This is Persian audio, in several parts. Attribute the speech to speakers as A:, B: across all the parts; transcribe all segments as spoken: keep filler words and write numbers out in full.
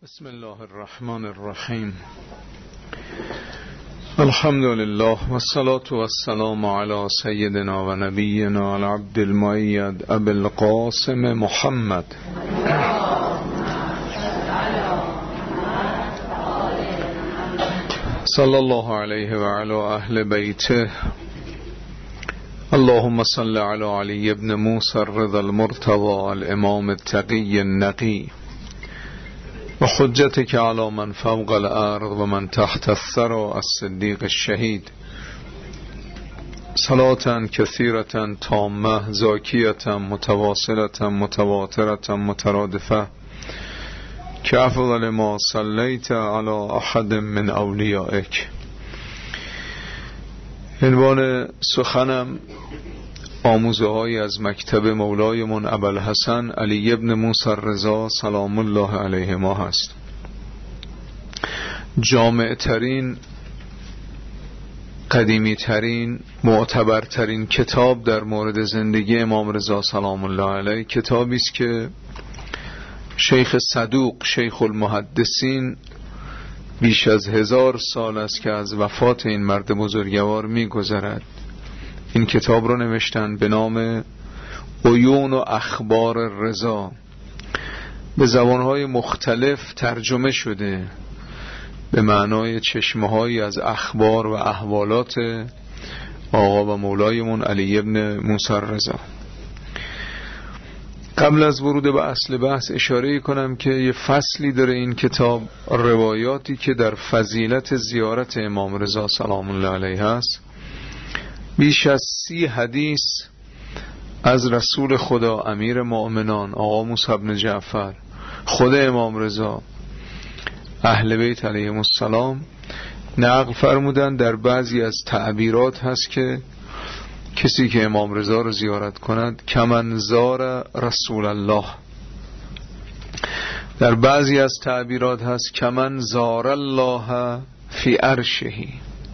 A: بسم الله الرحمن الرحیم. الحمد لله والصلاة والسلام على سیدنا و نبینا العبد المؤید ابی القاسم محمد صلی الله علیه و علی اهل بیته. اللهم صل علی علی ابن موسی الرضا المرتضى الامام التقی النقی و حجتك على من فوق الارض و من تحت الثرى الصدیق الشهید. صلاة كثيرة تامة زاكية متواصلة متواترة مترادفة كأفضل ما صليت على أحد من أوليائك. عنوان سخنم آموزه های از مکتب مولایمون ابوالحسن علی ابن موسی الرضا سلام الله علیه ما هست. جامع ترین، قدیمی ترین، معتبرترین کتاب در مورد زندگی امام رضا سلام الله علیه کتابی است که شیخ صدوق شیخ المحدثین بیش از هزار سال است که از وفات این مرد بزرگوار می گذرد. این کتاب رو نوشتن به نام عیون و اخبار رضا، به زبانهای مختلف ترجمه شده به معنای چشمهایی از اخبار و احوالات آقا و مولایمون علی ابن موسی الرضا. قبل از ورود به اصل بحث اشاره کنم که یه فصلی داره این کتاب، روایاتی که در فضیلت زیارت امام رضا سلام الله علیه هست. بیش از سی حدیث از رسول خدا امیر مؤمنان آقا موسی بن جعفر، خود امام رضا، اهل بیت علیهم السلام نقل فرمودن. در بعضی از تعبیرات هست که کسی که امام رضا رو زیارت کند کمن زار رسول الله. در بعضی از تعبیرات هست کمن زار الله فی عرشه.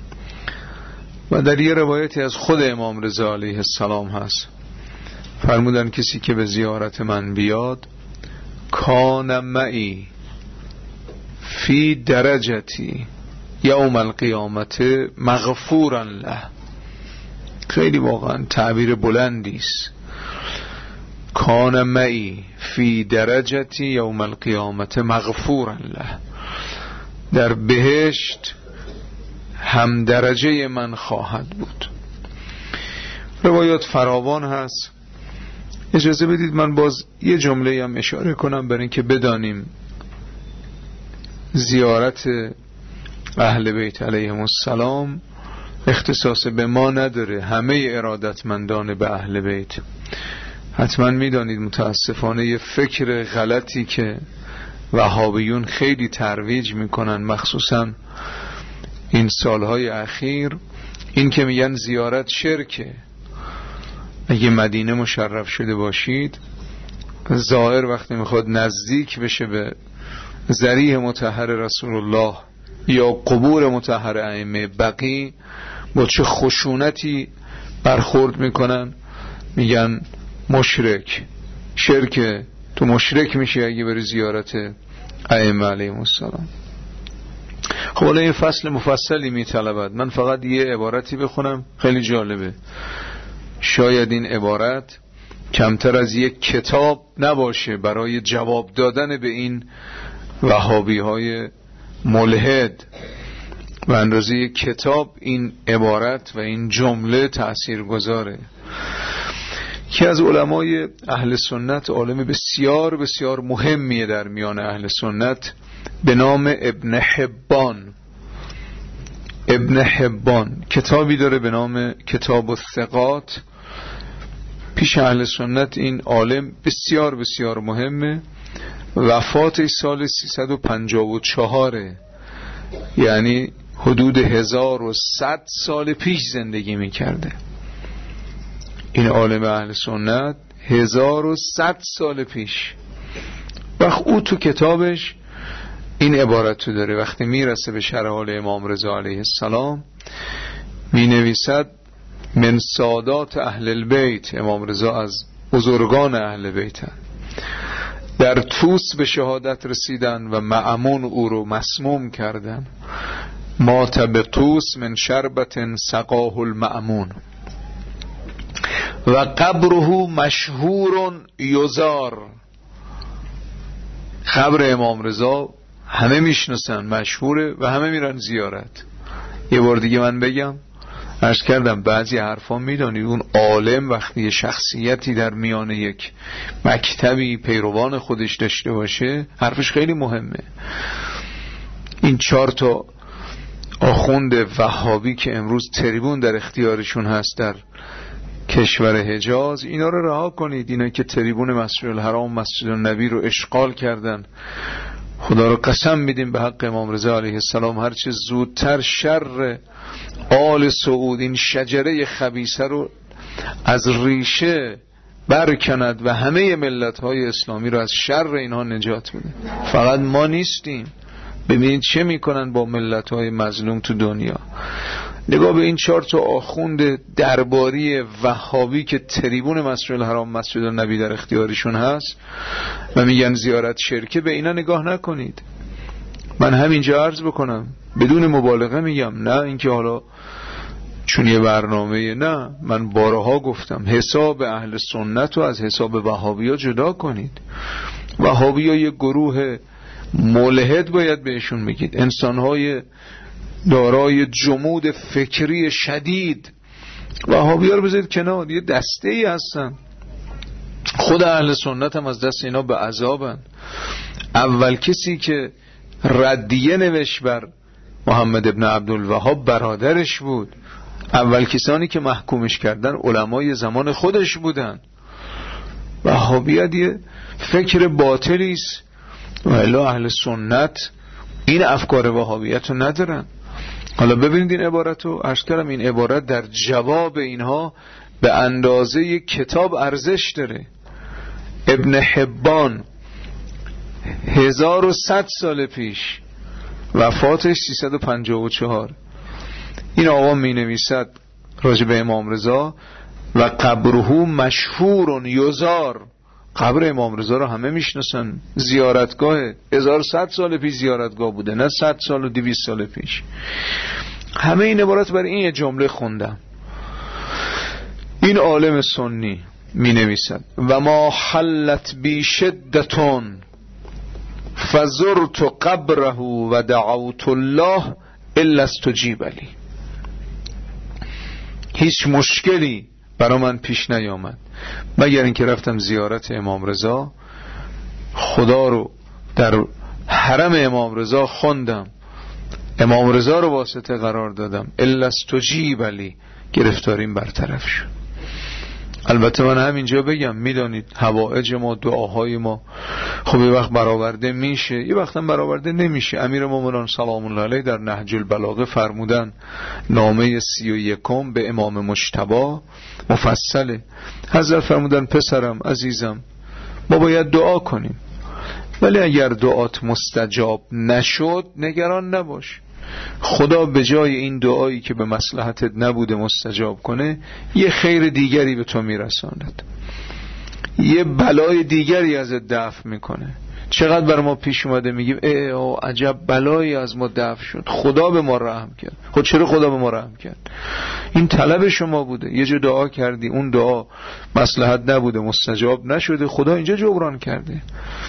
A: و در یه روایتی از خود امام رضا علیه السلام هست، فرمودن کسی که به زیارت من بیاد کان معی فی درجتی یوم القیامت مغفورا له. خیلی واقعا تعبیر بلندی است. کان معی فی درجتی یوم القیامت مغفورا له، در بهشت هم درجه من خواهد بود. روایات فراوان هست. اجازه بدید من باز یه جمله هم اشاره کنم برای اینکه بدانیم زیارت اهل بیت علیهم السلام اختصاص به ما نداره، همه ارادتمندان به اهل بیت. حتما میدانید متاسفانه یه فکر غلطی که وهابیون خیلی ترویج میکنن مخصوصا این سالهای اخیر، این که میگن زیارت شرکه. اگه مدینه مشرف شده باشید، زائر وقتی میخواد نزدیک بشه به ذریح مطهر رسول الله یا قبور مطهر ائمه بقی، با چه خشونتی برخورد میکنن، میگن مشرک، شرک، تو مشرک میشی اگه بری زیارت ائمه علیهم السلام. خب حالا این فصل مفصلی میطلبد، من فقط یه عبارتی بخونم خیلی جالبه. شاید این عبارت کمتر از یک کتاب نباشه برای جواب دادن به این وهابی های ملحد، و اندازه یک کتاب این عبارت و این جمله تأثیر گذاره. که از علمای اهل سنت، عالم بسیار بسیار مهمیه در میان اهل سنت، به نام ابن حبان. ابن حبان کتابی داره به نام کتاب الثقات. پیش اهل سنت این عالم بسیار بسیار مهمه. وفات سال سیصد و پنجاه و چهار، یعنی حدود هزار و صد سال پیش زندگی میکرده. این عالم اهل سنت هزار و صد سال پیش. وقت او تو کتابش این عبارت داره، وقتی میرسه به شرح حال امام رضا علیه السلام می نویسد من سادات اهل البیت. امام رضا از بزرگان اهل بیت هست. در توس به شهادت رسیدن و مأمون او رو مسموم کردن. مات به توس من شربت سقاه المأمون و قبره مشهور یزار. قبر امام رضا همه میشناسن، مشهوره و همه میرن زیارت. یه بار دیگه من بگم، عرض کردم بعضی حرفا میدانید اون عالم وقتی شخصیتی در میان یک مکتبی پیروان خودش داشته باشه حرفش خیلی مهمه. این چهار تا آخوند وهابی که امروز تریبون در اختیارشون هست در کشور حجاز، اینا رو رها کنید. اینا که تریبون مسجد الحرام مسجد النبی رو اشغال کردن، خدا رو قسم میدیم به حق امام رضا علیه السلام هرچه زودتر شر آل سعود این شجره خبیثه رو از ریشه برکند و همه ملت‌های اسلامی رو از شر اینها نجات بده. فقط ما نیستیم، ببینید چه میکنن با ملت‌های مظلوم تو دنیا. نگاه به این چهار تا آخوند درباری وهابی که تریبون مسجد الحرام مسجد النبی در اختیارشون هست و میگن زیارت شرکه، به اینا نگاه نکنید. من همینجا عرض بکنم بدون مبالغه میگم، نه اینکه حالا چون یه برنامه، نه، من بارها گفتم حساب اهل سنت رو از حساب وهابی ها جدا کنید. وهابی ها یه گروه ملحد باید بهشون بگید، انسانهای دارای جمود فکری شدید. وهابی ها رو بذارید کنار، یه دسته ای هستن. خود اهل سنت هم از دست اینا به عذابن. اول کسی که ردیه نوشت بر محمد ابن عبدالوهاب برادرش بود. اول کسانی که محکومش کردن علمای زمان خودش بودن. وهابیت یه فکر باطلی است و الا اهل سنت این افکار وهابیت رو ندارن. حالا ببینید این عبارت رو، عرض کردم این عبارت در جواب اینها به اندازه یک کتاب ارزش داره. ابن حبان هزار و صد سال پیش، وفاتش سیصد و پنجاه و چهار، این آقا می نویسد راجع به امام رضا و قبره مشهور یزار. قبر امام رضا رو همه میشناسن، زیارتگاه هزار و صد سال پیش زیارتگاه بوده، نه صد سال و دویست سال پیش. همه این عبارت برای این جمله خوندم. این عالم سنی می نویسد و ما حلت بی شدتون فزرت قبره و دعوت الله الا استجیب لی. هیچ مشکلی برای من پیش نیامد مگر اینکه رفتم زیارت امام رضا، خدا رو در حرم امام رضا خوندم، امام رضا رو واسطه قرار دادم، الا استجیب لی، گرفتاریم برطرف شد. البته من همینجا بگم، میدانید حوائج ما، دعاهای ما خب یه وقت برآورده میشه، یه وقت هم برآورده نمیشه. امیر مومنان سلام الله علیه در نهج البلاغه فرمودن، نامه سی و یکم به امام مجتبی مفصله، حضرت فرمودن پسرم عزیزم ما باید دعا کنیم، ولی اگر دعات مستجاب نشد نگران نباش، خدا به جای این دعایی که به مصلحتت نبوده مستجاب کنه یه خیر دیگری به تو میرساند، یه بلای دیگری ازت دفع میکنه. چقدر بر ما پیش اومده میگیم ای او عجب بلایی از ما دفع شد، خدا به ما رحم کرد. خود چرا خدا به ما رحم کرد؟ این طلب شما بوده، یه جا دعا کردی، اون دعا مصلحت نبوده مستجاب نشده، خدا اینجا جبران کرده.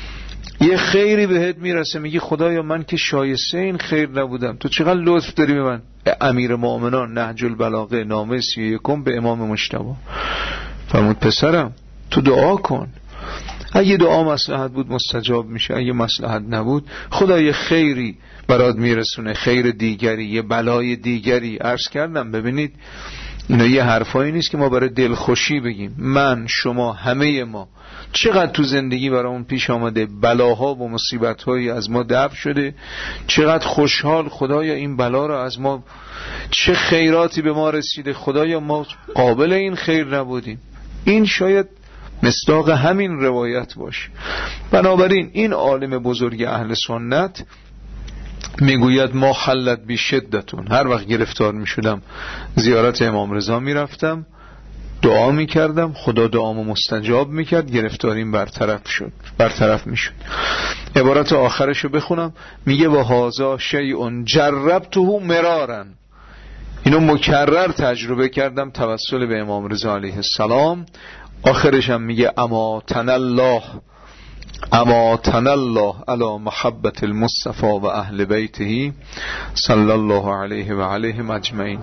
A: یه خیری بهت میرسه، میگی خدایا من که شایسته این خیر نبودم، تو چقدر لطف داری به من. امیر مومنان نهج البلاغه نامه سی و یکم به امام مجتبی فرمود پسرم تو دعا کن، اگه دعا مصلحت بود مستجاب میشه، اگه مصلحت نبود خدا یه خیری برات میرسونه، خیر دیگری، یه بلای دیگری. عرض کردم ببینید اینا یه حرفایی نیست که ما برای دلخوشی بگیم. من، شما، همه ما چقدر تو زندگی برامون پیش آمده بلاها و مصیبتهایی از ما دفع شده، چقدر خوشحال خدایا این بلا رو از ما، چه خیراتی به ما رسیده، خدایا ما قابل این خیر نبودیم. این شاید مصداق همین روایت باشه. بنابراین این عالم بزرگ اهل سنت میگوید ما حلت بی شدتون، هر وقت گرفتار میشدم زیارت امام رضا میرفتم دعا میکردم، خدا دعامو مستجاب میکرد، گرفتاریم برطرف شد برطرف میشد. عبارت آخرشو بخونم، میگه و هازا شیء جربته مرارا، اینو مکرر تجربه کردم توسل به امام رضا علیه السلام. آخرش هم میگه اماتن الله اماتن الله علی محبت المصطفى و اهل بیته صلی الله علیه و علیهم اجمعین.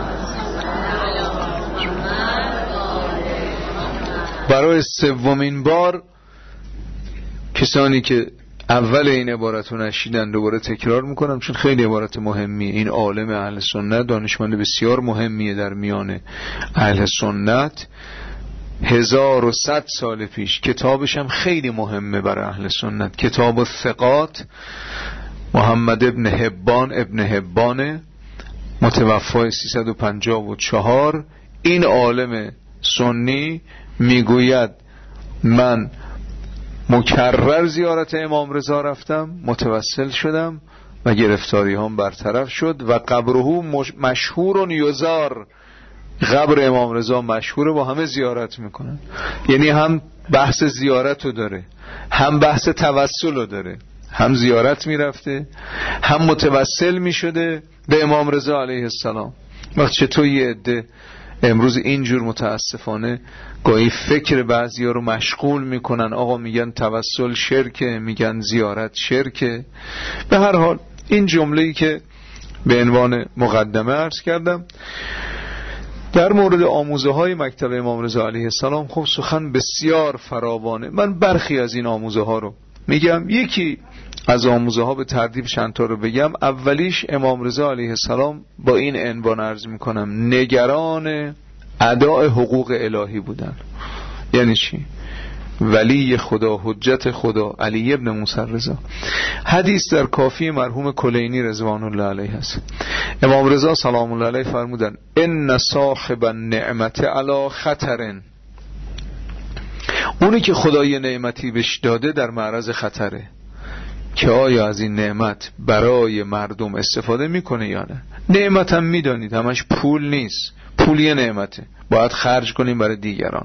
A: برای سومین بار کسانی که اول این عبارت رو نشیدن دوباره تکرار میکنم، چون خیلی عبارت مهمیه. این عالم اهل سنت، دانشمند بسیار مهمیه در میان اهل سنت، هزار و صد سال پیش. کتابش هم خیلی مهمه برای اهل سنت، کتاب الثقات، محمد ابن حبان ابن حبان، متوفای سیصد و پنجاه و چهار. این عالم سنی میگوید من مکرر زیارت امام رضا رفتم، متوسل شدم و گرفتاری هم برطرف شد و قبره مشهور یزار، قبر امام رضا مشهوره، با همه زیارت میکنن. یعنی هم بحث زیارت رو داره، هم بحث توسل رو داره، هم زیارت میرفته، هم متوسل میشده به امام رضا علیه السلام. وقت چطور یه عده امروز اینجور متاسفانه گاهی فکر بعضیا رو مشغول میکنن، آقا میگن توسل شرکه، میگن زیارت شرکه. به هر حال این جمله‌ای که به عنوان مقدمه عرض کردم در مورد آموزه های مکتب امام رضا علیه السلام، خب سخن بسیار فراوانه. من برخی از این آموزه ها رو میگم. یکی از آموزه ها به ترتیب چند تا رو بگم. اولیش امام رضا علیه السلام با این عنوان عرض میکنم نگران اداء حقوق الهی بودن. یعنی چی؟ ولی خدا، حجت خدا، علی ابن موسی رضا. حدیث در کافی مرحوم کلینی رضوان الله علیه است. امام رضا سلام الله علیه فرمودن ان صاحب النعمت علی خطرن، اونی که خدای نعمتی بهش داده در معرض خطره، که آیا از این نعمت برای مردم استفاده میکنه یا نه. نعمت هم میدانید همش پول نیست، پول یه نعمته، باید خرج کنیم برای دیگران.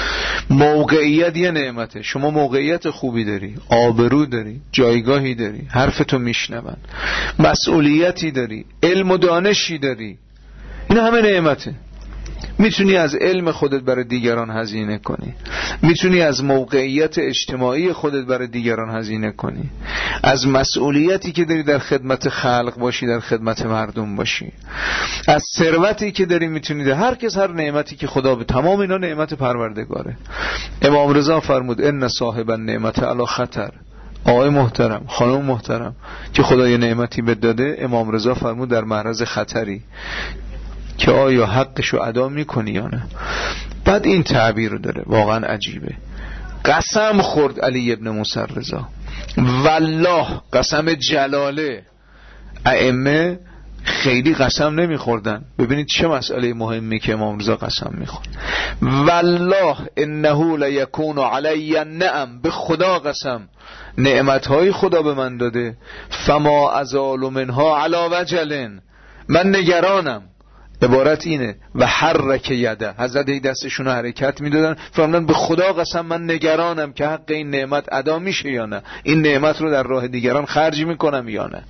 A: موقعیت یه نعمته، شما موقعیت خوبی داری، آبرو داری، جایگاهی داری، حرفتو میشنون، مسئولیتی داری، علم و دانشی داری، این همه نعمته. میتونی از علم خودت برای دیگران هزینه کنی، میتونی از موقعیت اجتماعی خودت برای دیگران هزینه کنی، از مسئولیتی که داری در خدمت خلق باشی، در خدمت مردم باشی، از ثروتی که داری میتونی ده. هر کس هر نعمتی که خدا به تمام اینا نعمت پروردگاره. امام رضا فرمود ان صاحب النعمت علی خطر. آقای محترم، خانم محترم، که خدا یه نعمتی بهت داده، امام رضا فرمود در معرض خطری که آیا حقشو ادا میکنی یا نه. بعد این تعبیر رو داره، واقعا عجیبه. قسم خورد علی ابن موسی رضا، والله، قسم جلاله. ائمه خیلی قسم نمیخوردن. ببینید چه مسئله مهمی که امام رضا قسم میخورد. والله انه لیکون علی النعم، به خدا قسم نعمتهای خدا به من داده، فما ازال منها علی وجل، من نگرانم. عبارت اینه و حرک یده، حضرت دستشون رو حرکت میدادن، فرمودن به خدا قسم من نگرانم که حق این نعمت ادا میشه یا نه، این نعمت رو در راه دیگران خرج میکنم یا نه.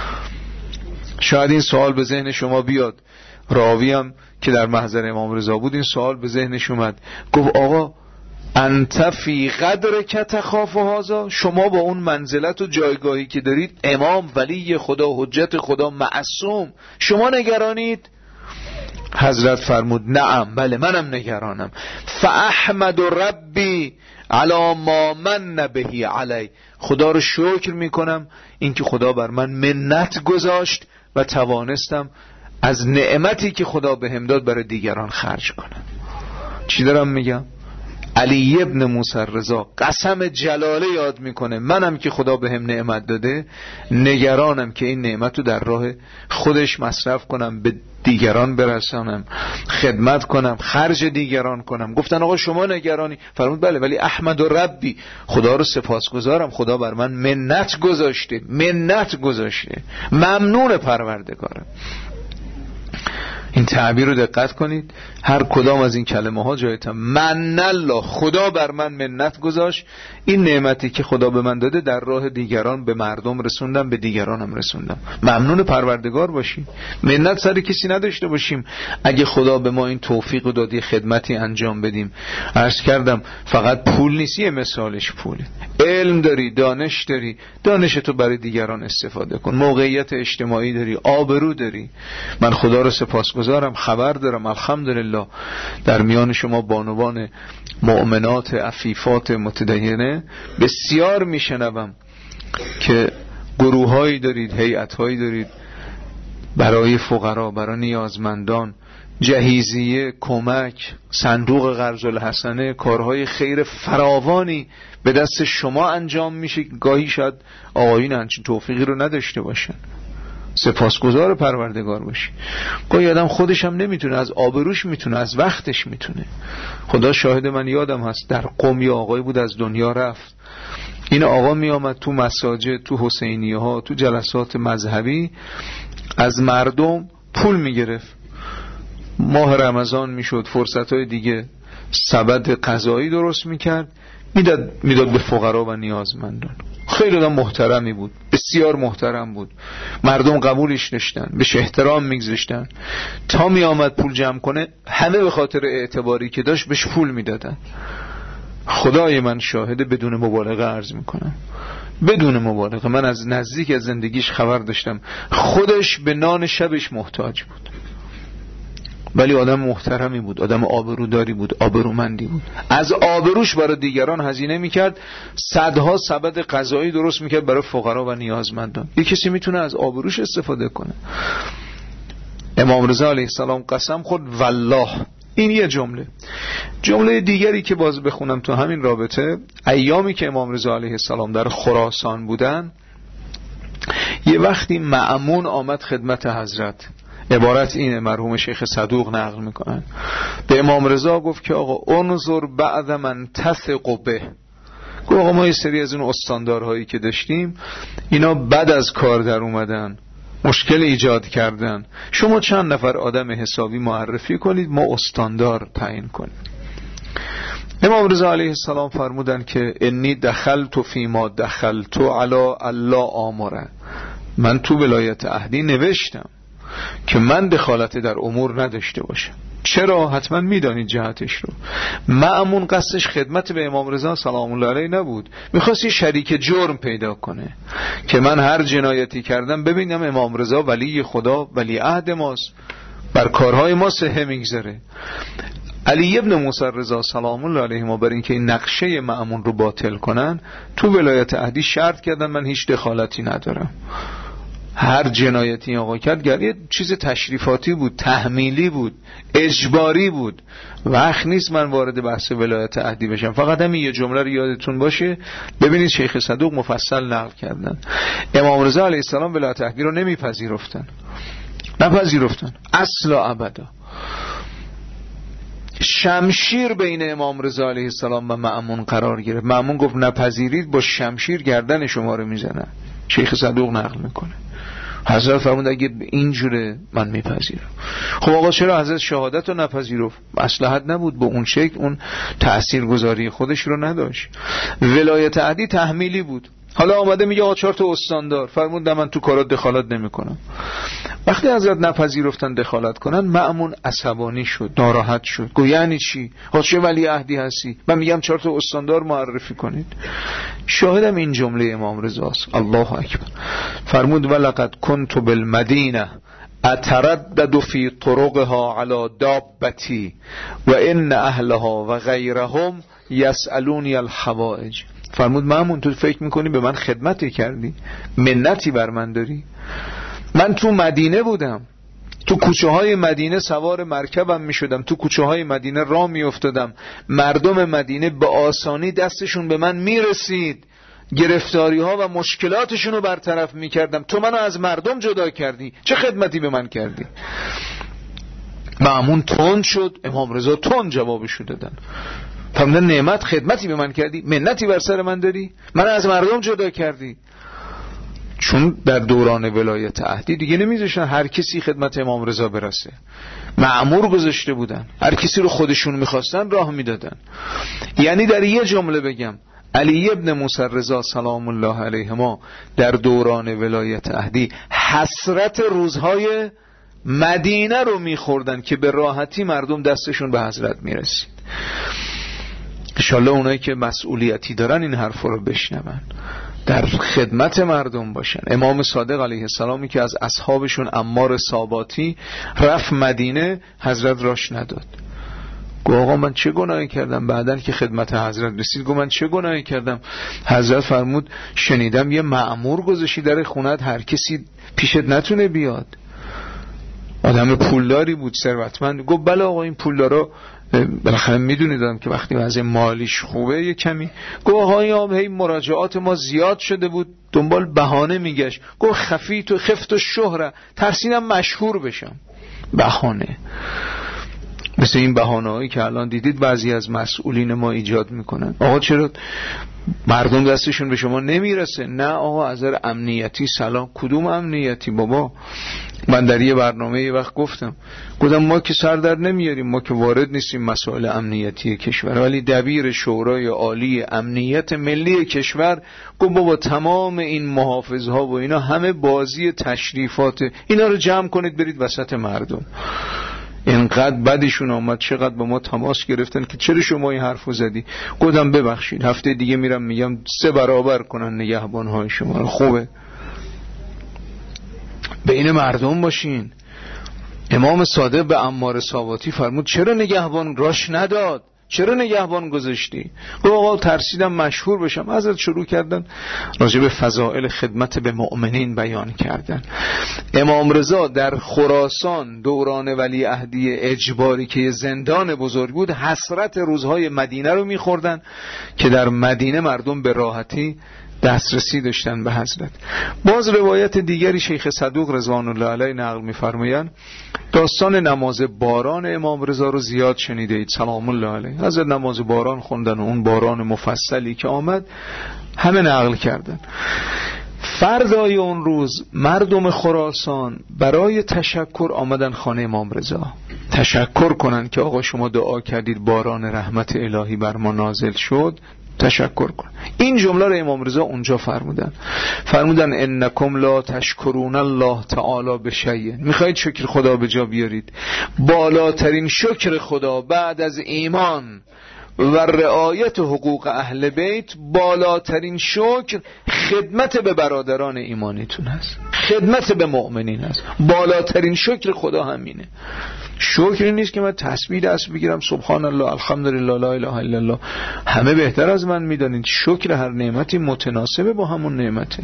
A: شاید این سوال به ذهن شما بیاد. راویم که در محضر امام رضا بود این سوال به ذهنش اومد، گفت آقا انت فی قدر که تخاف هذا، شما با اون منزلت و جایگاهی که دارید، امام، ولی خدا، حجت خدا، معصوم، شما نگرانید؟ حضرت فرمود نعم، بله منم نگرانم. فاحمد ربی علی ما من بهی علی، خدا رو شکر میکنم اینکه خدا بر من منت گذاشت و توانستم از نعمتی که خدا بهم داد برای دیگران خرج کنم. چی دارم میگم؟ علی ابن موسی رضا قسم جلاله یاد میکنه منم که خدا بهم نعمت داده نگرانم که این نعمت رو در راه خودش مصرف کنم، به دیگران برسانم، خدمت کنم، خرج دیگران کنم. گفتن آقا شما نگرانی؟ فرمود بله، ولی احمد و ربی، خدا رو سپاسگزارم، خدا بر من منت گذاشته، منت گذاشته، ممنون پروردگارم. این تعبیر رو دقت کنید، هر کدام از این کلمه ها جای تمام. من الله، خدا بر من منت گذاشت، این نعمتی که خدا به من داده در راه دیگران به مردم رسوندم، به دیگرانم رسوندم. ممنون پروردگار باشیم، منت سر کسی نداشته باشیم. اگه خدا به ما این توفیق رو دادی خدمتی انجام بدیم، عرض کردم فقط پول نیست، یه مثالش پوله. علم داری، دانش داری، دانش تو برای دیگران استفاده کن. موقعیت اجتماعی داری، آبرو داری. من خدا رو سپاسگزارم، خبر دارم الحمدلله در میان شما بانوان مؤمنات عفیفات متدینه بسیار میشنوم که گروهایی دارید، هیئت‌هایی دارید برای فقرا، برای نیازمندان، جهیزیه، کمک، صندوق قرض الحسنه، کارهای خیر فراوانی به دست شما انجام میشه. گاهی شاید آقایون همچین توفیقی رو نداشته باشن. سپاسگزار پروردگار باشی. گاهی آدم خودش هم نمیتونه، از آبروش میتونه، از وقتش میتونه. خدا شاهد، من یادم هست در قم یه آقای بود از دنیا رفت. این آقا میامد تو مساجد، تو حسینیه ها، تو جلسات مذهبی از مردم پول میگرفت. ماه رمضان میشد، فرصت های دیگه سبد غذایی درست میکرد، میداد میداد به فقرا و نیازمندان. خیلی آدم محترمی بود، بسیار محترم بود، مردم قبولش داشتن، بهش احترام میگذاشتن. تا می آمد پول جمع کنه همه به خاطر اعتباری که داشت بهش پول میدادن. خدای من شاهده، بدون مبالغه عرض میکنم، بدون مبالغه، من از نزدیک از زندگیش خبر داشتم، خودش به نان شبش محتاج بود، ولی آدم محترمی بود، آدم آبروداری بود، آبرومندی بود. از آبروش برای دیگران هزینه میکرد، صدها سبد غذایی درست میکرد برای فقرا و نیازمندان. یک کسی میتونه از آبروش استفاده کنه. امام رضا علیه السلام قسم خورد والله. این یه جمله. جمله دیگری که باز بخونم تو همین رابطه، ایامی که امام رضا علیه السلام در خراسان بودن، یه وقتی مأمون آمد خدمت حضرت. عبارت اینه، مرحوم شیخ صدوق نقل میکنن. به امام رضا گفت که آقا انظر بعد من تثق به. گفت آقا ما یه سری از اون استاندارهایی که داشتیم اینا بد از کار در اومدن، مشکل ایجاد کردن، شما چند نفر آدم حسابی معرفی کنید ما استاندار تعیین کنیم. امام رضا علیه السلام فرمودن که انی دخلت فیما دخلت علی الله آمره. من تو ولایت عهدی نوشتم که من دخالت در امور نداشته باشم. چرا؟ حتما میدانید جهتش رو. مأمون قصدش خدمت به امام رضا سلام الله علیه نبود، میخواست یه شریک جرم پیدا کنه که من هر جنایتی کردم ببینم امام رضا ولی خدا، ولی عهد ماست، بر کارهای ما صحه میگذره. علی ابن موسی رضا سلام الله علیه ما بر این که این نقشه مأمون رو باطل کنن، تو ولایت عهدی شرط کردن من هیچ دخالتی ندارم. هر جنایتی آقا کرد گر یه چیز تشریفاتی بود، تحمیلی بود، اجباری بود. وقت نیست من وارد بحث ولایت عهدی بشم، فقط همین یه جمله رو یادتون باشه. ببینید شیخ صدوق مفصل نقل کردن امام رضا علیه السلام ولایت عهدی رو نمیپذیرفتن، نپذیرفتن اصلا ابدا. شمشیر بین امام رضا علیه السلام و مأمون قرار گرفت. مأمون گفت نپذیرید، با شمشیر گردن شما رو میزنن. شیخ صدوق نقل میکنه. حضرت فرمود اگه اینجوره من میپذیرم. خب آقا چرا حضرت شهادت رو نپذیرفت؟ مصلحت نبود، با اون شکل اون تاثیرگذاری خودش رو نداشت. ولایت عهدی تحمیلی بود. حالا آمده میگه آقا چهار تا استاندار، فرمود من تو کارات دخالت نمیکنم. وقتی حضرت نپذیرفتن دخالت کنن، مأمون عصبانی شد، ناراحت شد. گفت یعنی چی؟ آقا چه ولی عهدی هستی؟ من میگم چهار تا استاندار معرفی کنید. شاهدم این جمله امام رضاست. الله اکبر. فرمود ولقد كنت بالمدینه اتردد فی طرقها علی دابتی و ان اهلها و غیرهم یسألونی الحوائج. فرمود مأمون تو فکر میکنی به من خدمتی کردی؟ منتی بر من داری؟ من تو مدینه بودم، تو کوچه های مدینه سوار مرکبم میشدم، تو کوچه های مدینه راه میافتادم، مردم مدینه به آسانی دستشون به من میرسید، گرفتاری ها و مشکلاتشون رو برطرف میکردم. تو منو از مردم جدا کردی، چه خدمتی به من کردی؟ مأمون تند شد، امام رضا تند جوابشو دادن. فرمودن نعمت خدمتی به من کردی، منتی بر سر من داری، من از مردم جدا کردی. چون در دوران ولایت عهدی دیگه نمیذاشتن هر کسی خدمت امام رضا برسه، مأمور گذاشته بودن، هر کسی رو خودشون میخواستن راه میدادن. یعنی در یه جمله بگم علی ابن موسی رضا سلام الله علیهما در دوران ولایت عهدی حسرت روزهای مدینه رو میخوردن که به راحتی مردم دستشون به حضرت میرسید. انشالله اونایی که مسئولیتی دارن این حرف رو بشنون، در خدمت مردم باشن. امام صادق علیه السلامی که از اصحابشون عمار ساباتی رفت مدینه، حضرت راش نداد. گو آقا من چه گناهی کردم؟ بعدن که خدمت حضرت رسید گو من چه گناهی کردم؟ حضرت فرمود شنیدم یه مأمور گذاشتی در خونت هر کسی پیشت نتونه بیاد. آدم پولداری بود، ثروتمند. گفت بله آقا این پولدارا بالاخره میدونیدم که وقتی وضع مالیش خوبه یه کمی. گفت آقا این هی مراجعات ما زیاد شده بود، دنبال بهانه میگشت. گفت خفیت و خفت و شهره، ترسیدم مشهور بشم. بهانه مثل این بهانه هایی که الان دیدید بعضی از مسئولین ما ایجاد میکنن. آقا چرا مردم دستشون به شما نمیرسه؟ نه آقا از نظر امنیتی. سلام کدوم امنیتی بابا؟ من در یه برنامه یه وقت گفتم گفتم ما که سر در نمیاریم، ما که وارد نیستیم مسائل امنیتی کشور، ولی دبیر شورای عالی امنیت ملی کشور گفت بابا تمام این محافظها و اینا همه بازی تشریفات، اینا رو جمع کنید برید وسط مردم. اینقدر بدشون آمد، چقدر با ما تماس گرفتن که چرا شما این حرفو زدی. گفتم ببخشید هفته دیگه میرم میگم سه برابر کنن نگهبانهای شما. خوبه بین مردم باشین. امام صادق به عمار ساباتی فرمود چرا نگهبان راش نداد؟ چرا نگهبان گذاشتی؟ گفت آقا ترسیدم مشهور بشم. حضرت شروع کردن راجع به فضائل خدمت به مؤمنین بیان کردن. امام رضا در خراسان دوران ولی عهدی اجباری که زندان بزرگ بود، حسرت روزهای مدینه رو میخوردن که در مدینه مردم به راحتی دسترسی داشتن به حضرت. باز روایت دیگری شیخ صدوق رضوان الله علیه نقل می‌فرمایند داستان نماز باران امام رضا رو زیاد شنیده اید سلام الله علیه. حضرت نماز باران خوندن و اون باران مفصلی که آمد همه نقل کردن. فردای اون روز مردم خراسان برای تشکر آمدن خانه امام رضا، تشکر کنن که آقا شما دعا کردید باران رحمت الهی بر ما نازل شد، تشکر کن. این جمله رو امام رضا اونجا فرمودن. فرمودن انکم لا تشکرون الله تعالی بشیء. میخواید شکر خدا به جا بیارید، بالاترین شکر خدا بعد از ایمان و رعایت حقوق اهل بیت، بالاترین شکر خدمت به برادران ایمانیتون هست، خدمت به مؤمنین هست. بالاترین شکر خدا همینه. شکر نیست که من تسبیح دست بگیرم سبحان الله الحمدلله لا اله الا الله. همه بهتر از من میدانید شکر هر نعمتی متناسبه با همون نعمته.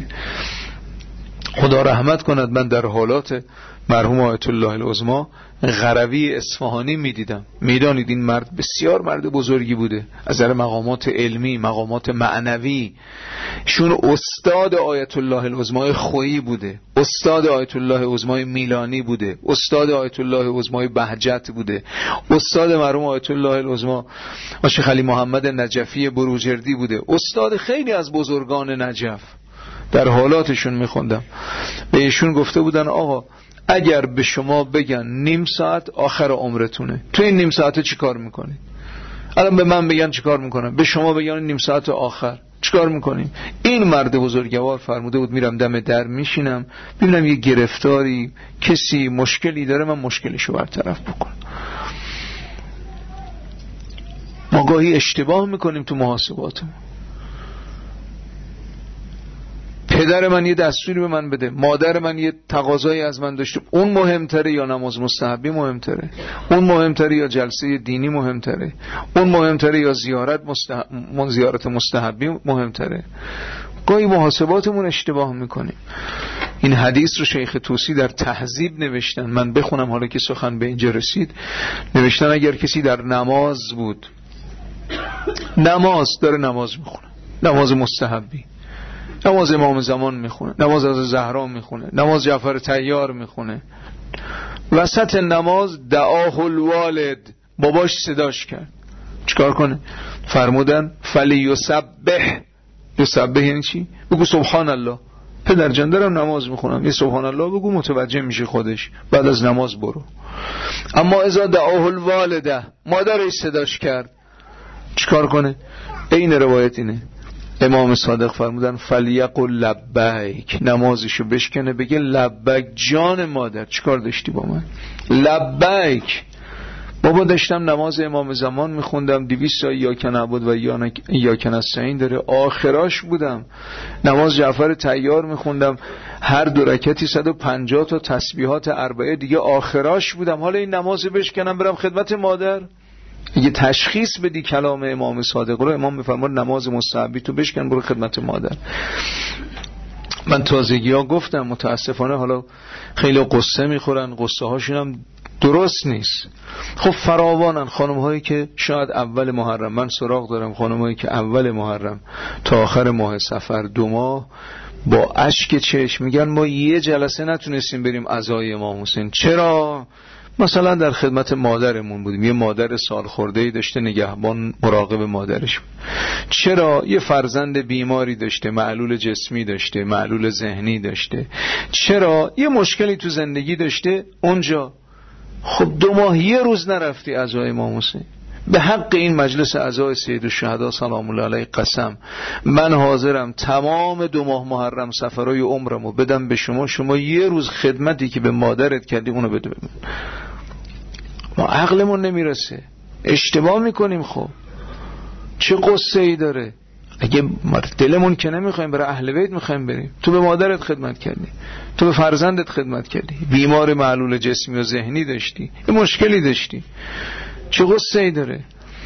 A: خدا رحمت کند من در حالات مرحوم آیت الله العظمی غروی اصفهانی میدیدم. میدانید این مرد بسیار مرد بزرگی بوده از نظر مقامات علمی، مقامات معنوی. شون استاد آیت الله العظمی خویی بوده، استاد آیت الله العظمی میلانی بوده، استاد آیت الله العظمی بهجت بوده، استاد مرحوم آیت الله العظمی شیخ علی محمد نجفی بروجردی بوده، استاد خیلی از بزرگان نجف. در حالاتشون میخوندم به ایشون گفته بودن آقا اگر به شما بگن نیم ساعت آخر عمرتونه، تو این نیم ساعته چی کار میکنی؟ الان به من بگن چی کار میکنم، به شما بگن نیم ساعت آخر چی کار میکنیم؟ این مرد بزرگوار فرموده بود میرم دم در میشینم ببینم یه گرفتاری کسی مشکلی داره، من مشکلشو برطرف بکنم. ما گاهی اشتباه میکنیم تو محاسباتمون. پدر من یه دستوری به من بده، مادر من یه تقاضایی از من داشته، اون مهمتره یا نماز مستحبی مهمتره؟ اون مهمتره یا جلسه دینی مهمتره؟ اون مهمتره یا زیارت مستحب... من زیارت مستحبی مهمتره؟ گاهی محاسباتمون اشتباه میکنیم. این حدیث رو شیخ طوسی در تهذیب نوشتن، من بخونم حالا که سخن به اینجا رسید. نوشتن اگر کسی در نماز بود، نماز داره نماز میخونه، نماز مستحبی، نماز امام زمان میخونه، نماز از زهرا میخونه، نماز جعفر طیار میخونه، وسط نماز دعاه الوالد، باباش صداش کرد، چیکار کنه؟ فرمودن فلی یسبح. یسبح یعنی چی؟ بگو سبحان الله. پدر جان دارم نماز میخونم، یه سبحان الله بگو، متوجه میشه خودش، بعد از نماز برو. اما اذا دعاه الوالده، مادرش صداش کرد، چیکار کنه؟ این روایت اینه، امام صادق فرمودن فلیقل لبیک، نمازشو بشکنه بگه لبیک جان مادر، چیکار داشتی با من؟ لبیک. بابا داشتم نماز امام زمان میخوندم، دویست تا یا که نعبد و یا که نستعین داره، آخراش بودم. نماز جعفر طیار میخوندم، هر دو رکعتی صد و پنجاه تا تسبیحات اربعه دیگه، آخراش بودم. حالا این نماز بشکنم برم خدمت مادر؟ یه تشخیص بدی کلام امام صادق رو. امام میفرماد نماز مستحبی تو بشکن برو خدمت مادر. من تازگی ها گفتم متاسفانه حالا خیلی قصه میخورن، قصه هاشون هم درست نیست. خب فراوانن خانم هایی که شاید اول محرم، من سراغ دارم خانم هایی که اول محرم تا آخر ماه صفر دو ماه با اشک چشم میگن ما یه جلسه نتونستیم بریم عزای امام حسین. چرا؟ مثلا در خدمت مادرمون بودیم، یه مادر سال خورده‌ای داشته، نگهبان مراقب مادرش. چرا؟ یه فرزند بیماری داشته، معلول جسمی داشته، معلول ذهنی داشته. چرا؟ یه مشکلی تو زندگی داشته اونجا. خب دو ماه یه روز نرفتی عزای امام حسین. به حق این مجلس عزای سید الشهدا سلام الله علیه قسم، من حاضرم تمام دو ماه محرم سفرهای عمرمو بدم به شما، شما یه روز خدمتی که به مادرت کردی اونو بده به من. ما عقلمون نمیرسه، اشتباه میکنیم. خب چه قصه ای داره؟ اگه دلمون که نمیخوایم برای اهل بیت میخوایم بریم، تو به مادرت خدمت کردی، تو به فرزندت خدمت کردی، بیمار معلول جسمی و ذهنی داشتی، یه مشکلی داشتی، چه قصه ای داره؟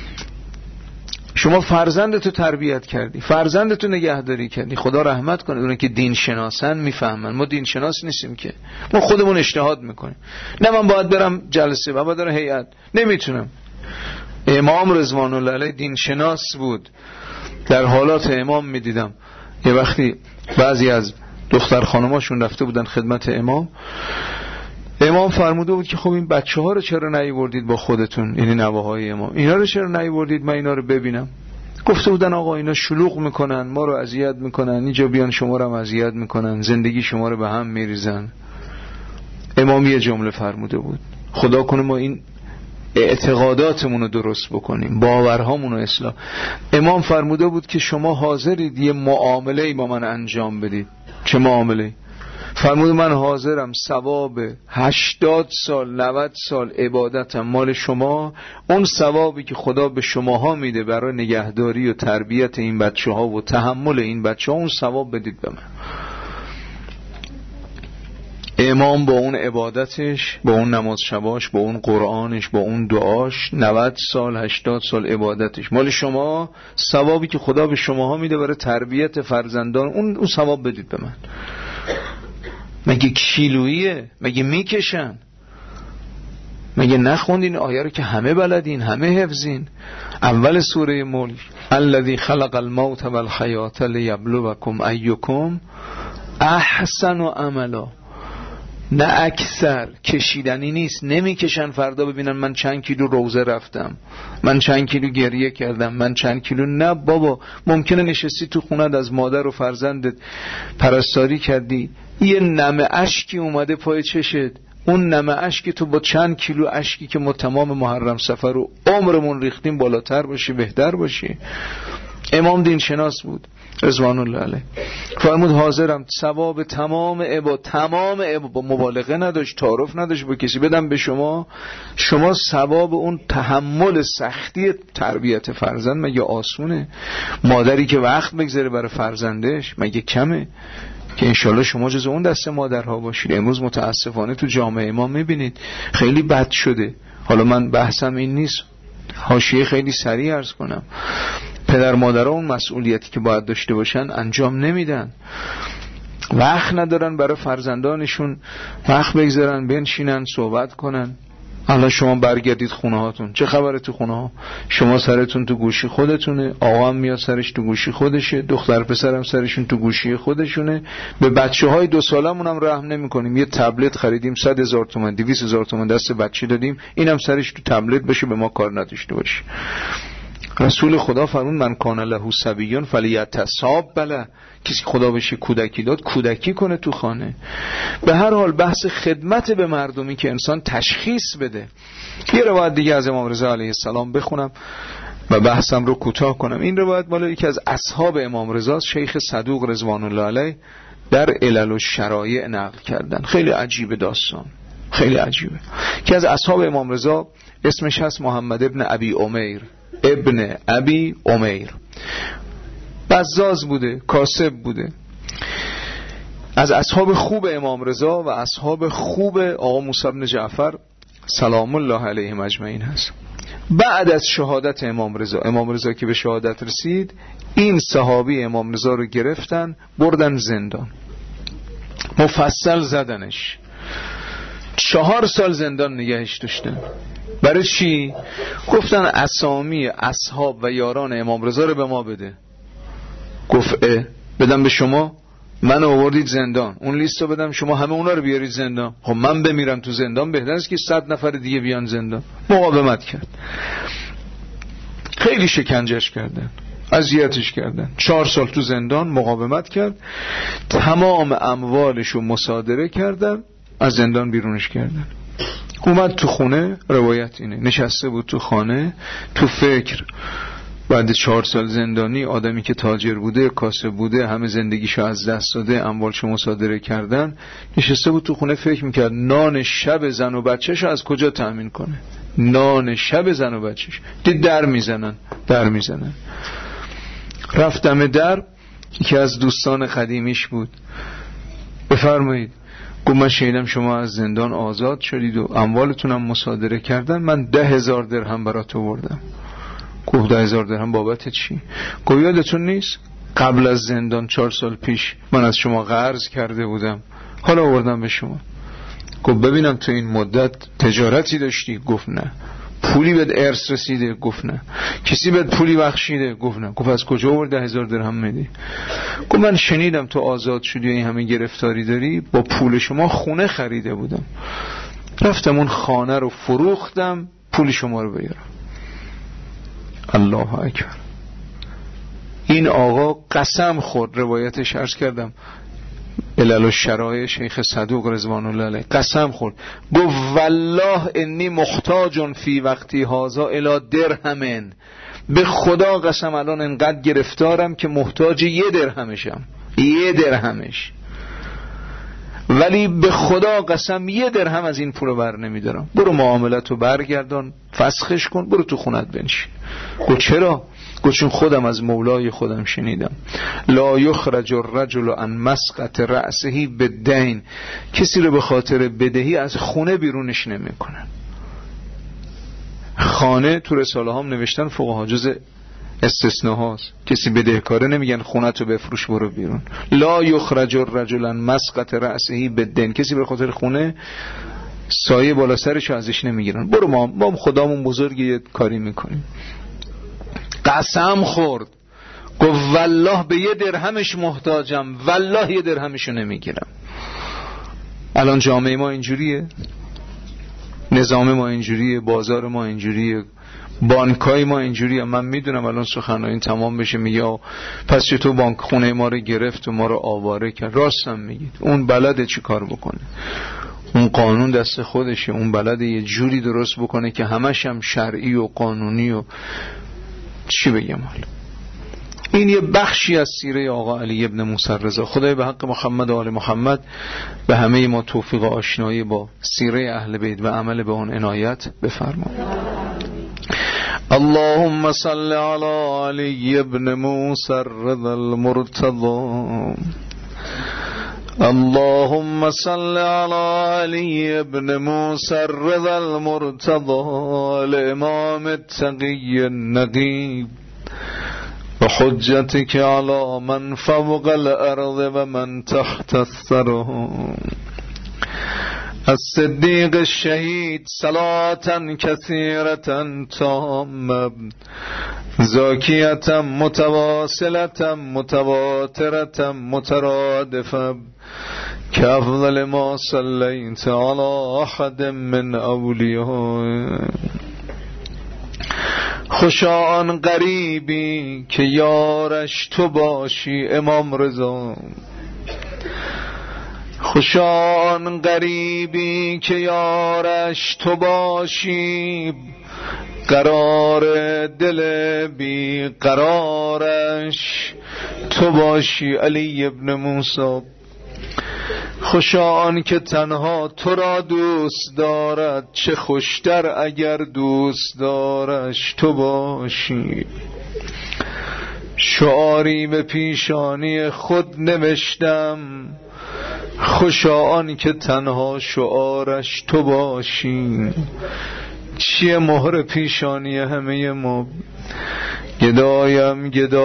A: شما فرزندتو تربیت کردی، فرزندتو نگهداری کردی، خدا رحمت کنه اونایی که دین شناسن میفهمن. ما دین شناس نیستیم که، ما خودمون اجتهاد میکنیم. نه من باید برم جلسه، من باید برم هیئت، نمیتونم. امام رضوان الله علیه دین شناس بود. در حالات امام میدیدم یه وقتی بعضی از دختر خانماشون رفته بودن خدمت امام، امام فرموده بود که خب این بچه ها رو چرا نیاوردید با خودتون، یعنی نواهای امام، اینا رو چرا نیاوردید من اینا رو ببینم؟ گفته بودن آقا اینا شلوغ میکنن، ما رو اذیت میکنن، اینجا بیان شما رو هم اذیت میکنن، زندگی شما رو به هم میریزن. امام یه جمله فرموده بود، خدا کنه ما این اعتقاداتمون رو درست بکنیم، باورهامون رو اصلاح. امام فرموده بود که شما حاضرید یه معامله با من انجام بدید. چه معامله؟ فرمود من حاضرم ثواب هشتاد سال نود سال عبادتم مال شما، اون ثوابی که خدا به شماها میده برای نگهداری و تربیت این بچه ها و تحمل این بچه ها، اون ثواب بدید به من. امام با اون عبادتش، با اون نماز شباش، با اون قرآنش، با اون دعاش، نود سال هشتاد سال عبادتش مال شما، ثوابی که خدا به شماها میده برای تربیت فرزندان، اون اون ثواب بدید به من. مگه کیلویه؟ مگه میکشن؟ مگه نخوندین آیه رو که همه بلدین، همه حفظین؟ اول سوره ملک الذی خلق الموت والحیات لیبلوکم ایکم احسن عملا. نه اکثر کشیدنی نیست، نمیکشن فردا ببینن من چند کیلو روزه رفتم، من چند کیلو گریه کردم، من چند کیلو. نه بابا، ممکنه نشستی تو خونت از مادر و فرزندت پرستاری کردی، یه نمه اشکی اومده پای چشت، اون نمه اشکی تو با چند کیلو اشکی که ما تمام محرم سفر و عمرمون ریختیم بالاتر باشی، بهتر باشی. امام دین شناس بود رضوان الله علیه، فرمود حاضرم ثواب تمام عبادت، تمام عبادت، مبالغه نداشت، تعارف نداشت با کسی، بدم به شما، شما ثواب اون تحمل سختی تربیت فرزند. مگه آسونه؟ مادری که وقت بگذاره برای فرزندش مگه کمه؟ که انشالله شما جز اون دسته مادرها باشید. امروز متاسفانه تو جامعه ما میبینید خیلی بد شده. حالا من بحثم این نیست، حاشیه خیلی سریع عرض کنم. پدر مادرها اون مسئولیتی که باید داشته باشن انجام نمیدن، وقت ندارن برای فرزندانشون وقت بگذارن، بنشینن صحبت کنن. حالا شما برگردید خونه هاتون، چه خبره تو خونه ها؟ شما سرتون تو گوشی خودتونه، آقا هم میاد سرش تو گوشی خودشه، دختر پسرم سرشون تو گوشی خودشونه. به بچه های دو سالمون هم رحم نمی کنیم. یه تبلت خریدیم صد هزار تومان دویست هزار تومان دست بچه دادیم، اینم سرش تو تبلت باشه، به ما کار نداشته باشه. رسول خدا فرمود من کان له صبیون فلیتصاب بله، کسی خدا بشه کودکی داد کودکی کنه تو خانه. به هر حال بحث خدمت به مردمی که انسان تشخیص بده. یه روایت دیگه از امام رضا علیه السلام بخونم و بحثم رو کوتاه کنم. این روایت مال یکی از اصحاب امام رضا، شیخ صدوق رضوان الله علیه، در علل و شرایع نقل کردن. خیلی عجیبه داستان، خیلی عجیبه. که از اصحاب امام رضا اسمش هست محمد ابن ابی عمیر، ابن ابی عمیر، بزاز بوده، کاسب بوده، از اصحاب خوب امام رضا و اصحاب خوب آقا موسی بن جعفر سلام الله علیهم اجمعین هست. بعد از شهادت امام رضا، امام رضا که به شهادت رسید، این صحابی امام رضا رو گرفتن بردن زندان، مفصل زدنش، چهار سال زندان نگهش داشتن. برای چی؟ گفتن اسامی اصحاب و یاران امام رضا رو به ما بده. گفت اه بدم به شما؟ من آوردید زندان، اون لیست رو بدم شما همه اونا رو بیارید زندان؟ خب من بمیرم تو زندان بهتر است که صد نفر دیگه بیان زندان. مقاومت کرد، خیلی شکنجهش کردن، اذیتش کردن، چهار سال تو زندان مقاومت کرد، تمام اموالش رو مصادره کردن، از زندان بیرونش کردن. اومد تو خونه، روایت اینه، نشسته بود تو خانه تو فکر. بعد چهار سال زندانی، آدمی که تاجر بوده، کاسب بوده، همه زندگیشو از دست داده، اموالشو مصادره کردن، نشسته بود تو خونه فکر میکرد نان شب زن و بچه‌شو از کجا تأمین کنه. نان شب زن و بچه‌ش. دید در میزنن در میزنن رفت دم در. یکی از دوستان قدیمیش بود، بفرمایید. گفت من شنیدم شما از زندان آزاد شدید و اموالتونم مصادره کردن، من ده هزار درهم برات آوردم. گفت ده هزار درهم بابت چی؟ گفت یادتون نیست قبل از زندان چهار سال پیش من از شما قرض کرده بودم، حالا آوردم به شما. گفت ببینم تو این مدت تجارتی داشتی؟ گفت نه. پولی بهت ارث رسیده؟ گفت نه. کسی بهت پولی بخشیده؟ گفت نه. گفت از کجا آورد ده هزار درهم میدی؟ گفت من شنیدم تو آزاد شدی و این همه گرفتاری داری، با پول شما خونه خریده بودم، رفتم اون خانه رو فروختم پول شما رو بیارم. الله اکبر. این آقا قسم خورد، روایتش عرض کردم علل و شرایع شیخ صدوق رضوان الله علیه، قسم خورد گفت والله انی محتاج فی وقتی هذا الی درهمن، به خدا قسم الان انقدر گرفتارم که محتاج یه درهمشم، یه درهمش، ولی به خدا قسم یه درهم از این پولو بر نمیدارم. برو معاملتو برگردان، فسخش کن، برو تو خونت بنشین. گفت چرا؟ گفت چون خودم از مولای خودم شنیدم لا یخرج الرجل عن مسقط رأسه بالدین، کسی رو به خاطر بدهی از خونه بیرونش نمیکنن. خانه تو رساله هام نوشتن فقها جز استثناهاست، کسی بدهکاره نمیگن خونتو بفروش برو بیرون. لا یخرج الرجل عن مسقط رأسه بالدین، کسی به خاطر خونه سایه بالا سرشو ازش نمیگیرن. برو ما ما خدامون بزرگه یه کاری میکنیم. قسم خورد گفت والله به یه درهمش محتاجم، والله یه درهمشو نمیگیرم. الان جامعه ما اینجوریه، نظام ما اینجوریه، بازار ما اینجوریه، بانکای ما اینجوریه. من میدونم الان سخنرانی تمام بشه میگه پس چطور بانک خونه ما رو گرفت و ما رو آواره کرد. راستم میگید، اون بلده چی کار بکنه، اون قانون دست خودشه، اون بلده یه جوری درست بکنه که همش هم شرعی و قانونی و چی بگم. حالا این یه بخشی از سیره آقا علی ابن موسی رضا. خدای به حق محمد و آل محمد به همه ما توفیق و آشنایی با سیره اهل بیت و عمل به اون عنایت بفرما. اللهم صل علی علی ابن موسی رضا المرتضی. اللهم صل على علي بن موسى الرضا المرتضى الإمام التقي النقيب وحجتك على من فوق الأرض ومن تحت الثرى الصديق الشهيد صلاة كثيرة تامة زاكية متواصلة متواترة مترادفة كأفضل ما صليت على أحد من أولياء. خوشا آن غریبی که یارش تو باشی امام رضا، خوشا آن غریبی که یارش تو باشی، قرار دل بی قرارش تو باشی علی ابن موسی. خوشا آن که تنها تو را دوست دارد، چه خوشتر اگر دوست دارش تو باشی. شعاری به پیشانی خود نوشتم، خوشا آن که تنها شعارش تو باشی. چیه مهر پیشانی همه ما؟ گدایم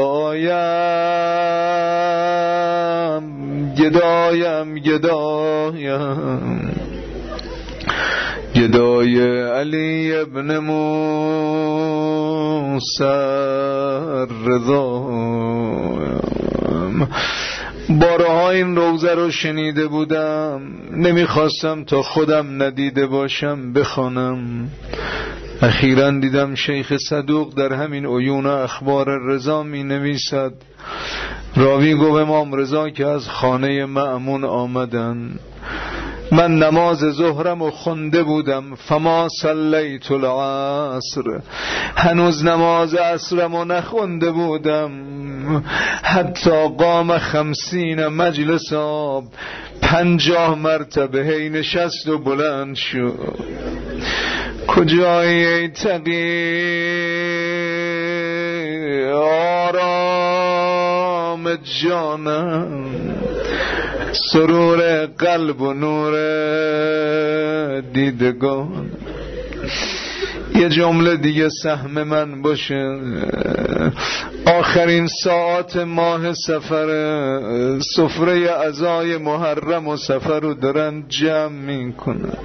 A: گدایم گدایم گدایم گدای علی ابن موسی رضا. بارها این روزه رو شنیده بودم، نمیخواستم تا خودم ندیده باشم بخوانم. اخیراً دیدم شیخ صدوق در همین عیون اخبار رضا می نویسد، راوی گفت امام رضا که از خانه مأمون آمدن، من نماز ظهرم و خونده بودم، فما صلیت العصر، هنوز نماز عصرم و نخونده بودم، حتی قام خمسین مجلس آب، پنجاه مرتبه هی نشست و بلند شد. کجایی ای تقی آرام جانم، سرور قلب و نور دیدگان. یه جمله دیگه سهم من باشه، آخرین ساعت ماه سفر، سفره عزای محرم و سفر رو دارن جمع میکنن.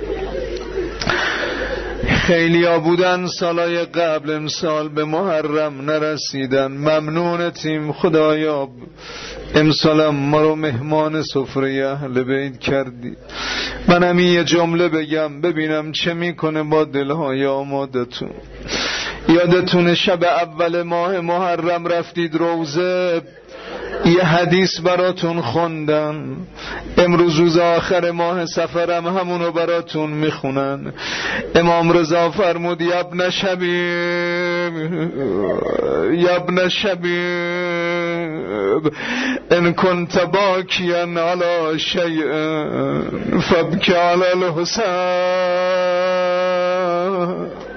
A: خیلی ها بودن سالای قبل امسال به محرم نرسیدن، ممنونتیم خدایا امسالم ما رو مهمان سفره اهل بیت کردی. من همین یه جمله بگم ببینم چه میکنه با دلهای آمادتون. یادتون شب اول ماه محرم رفتید روزه، یه حدیث براتون خوندم، امروز روز آخر ماه سفرم همونو براتون میخونن. امام رضا فرمود یبن شبیب یبن شبیب ان کنت باکیا علی شیء فابکی علی الحسین.